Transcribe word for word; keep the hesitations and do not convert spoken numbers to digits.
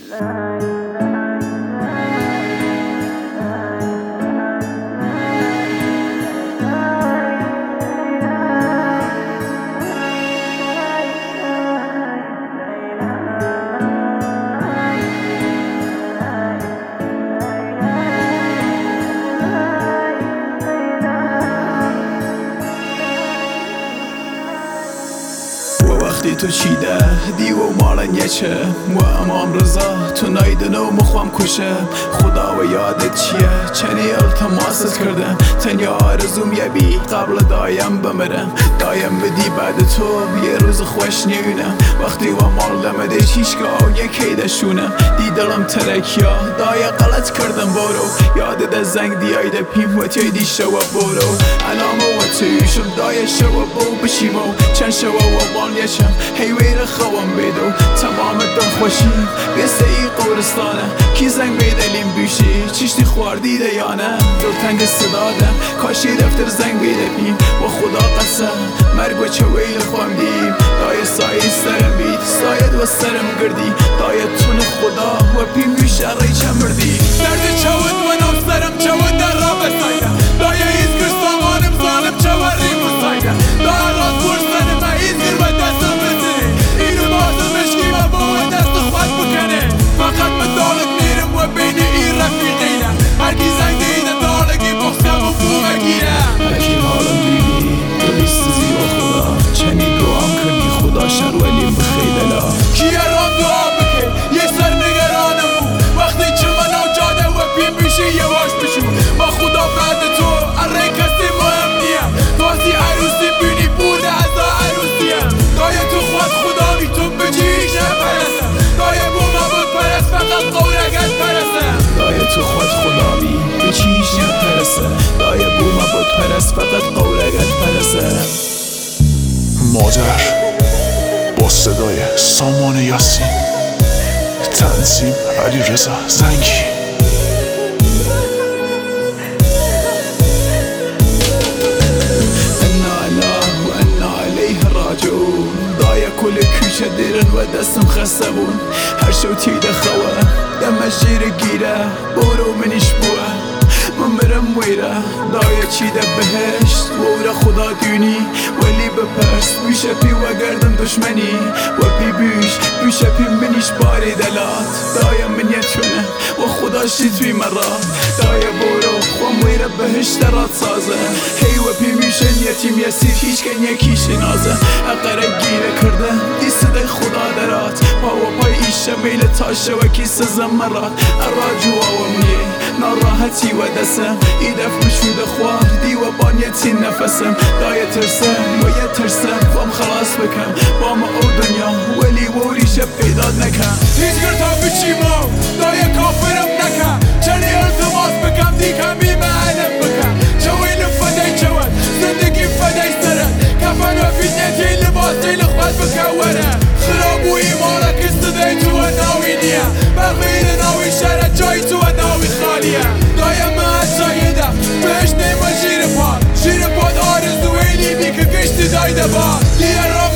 وقتی تو چیده دیو مالن یچه و امام رضا تو نایدنو مخوام کشه خدا و یادت چیه چنی التماست کردم تنیا آرزوم یه بی قبل دایم بمرم دایم بدی بعد تو یه روز خوش نیونم وقتی و مال لمده چیشگاه یکی دشونم دی دلم ترکیا دای غلط کردم برو یاد ده زنگ دیای ده پیم و توی دی شو برو علامه و تویشم دای شو بو بشیمو چند شو و بان یچم هیویر خوام بیدو تمام دل خوشیم بیسته ای قبرستانه کی زنگ بیدلیم بیشی چیشتی خواردیده یا نه دل تنگ صدادم کاشی دفتر زنگ بیده پیم و خدا قسم مرگ و چه ویل خوام دیم دای سایه سرم بید سایت و سرم گردی دای تون خدا و پیم بیشه رای چمردی درد چود و نام سرم چود در را بسایده دای ایزگر سامانم زانم چوری بسایده دای راست برسنم ایزگر و دستم بزنی اینو بازم مشکی و با دست خود بکنه فقط من دالک میرم و بین این رفیقینه هرگی زنگ دیده دالکی بخشم و خوبه گیره هرکی حالم دیدی دلیست زیبا خدا چنی دعام کردی خدا شر ولیم بخیدلا کیه رام دعا بکن یه سر نگرانم بود وقتی چه من آجاده و پیم بیشی یواش بشو با خدا بعد تو اره کسی مهم نیم تازی عروسی بینی بوده از عروسیم دایه تو خود خدا بی تو بجیش نپرسم دایه بو مبود پرست فقط قورگت پرسم دایه تو خود خدا بی بجیش نپرسم دایه بو مبود پرست فقط قورگت پرسم مادر با صدای سامان یاسین تنظیم علی رضا زنگی كل كوشة ديرن ودستم خسبون هر شو تيدا خوا دم جير گيره برو منش بوه من مرم ويره دايا چيدا بهشت وورا خدا دوني ولی بپرس بيشه پي و گردم دشمني و پي بيش بيشه پي منش باري دلات دايا من يتونه و خدا شتوي مرا دايا برو خوام ويره بهشت رات سازه هي و پي ميشن يتيم يسير هيچ كن يكيش نازه اقره گيره کرده دی صدای خدا درات پا و پای ایشه میل تاشه و کی سزم مرات اراجو آوامنیه ناراحتی و دستم ای دف بشوده خواه دی و بانیتی نفسم دای ترسم و یه ترسم خوام خلاص بکم با ما او دنیا ولی وریشه پیداد نکم هیچ گرتا بچیمو دای کافرم نکم چنی التماس بکم دی کمی معلم بکم چویل فدای چود زندگی فدای سرد کفن و فتنتی لباسی لخواد بکوره خراب و ایمارا کستدی تو و ناوی نیم بغیر ناوی شرد جای تو و ناوی خالیه دایم من جایدم بهش نیمه جیر پاد جیر پاد آرزو ایلی بی که گشتی دایده با دیه را